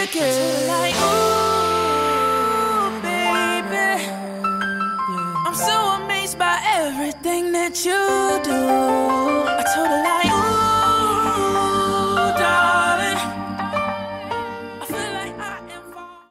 wicked. Like, ooh, baby, I'm so amazed by everything that you do.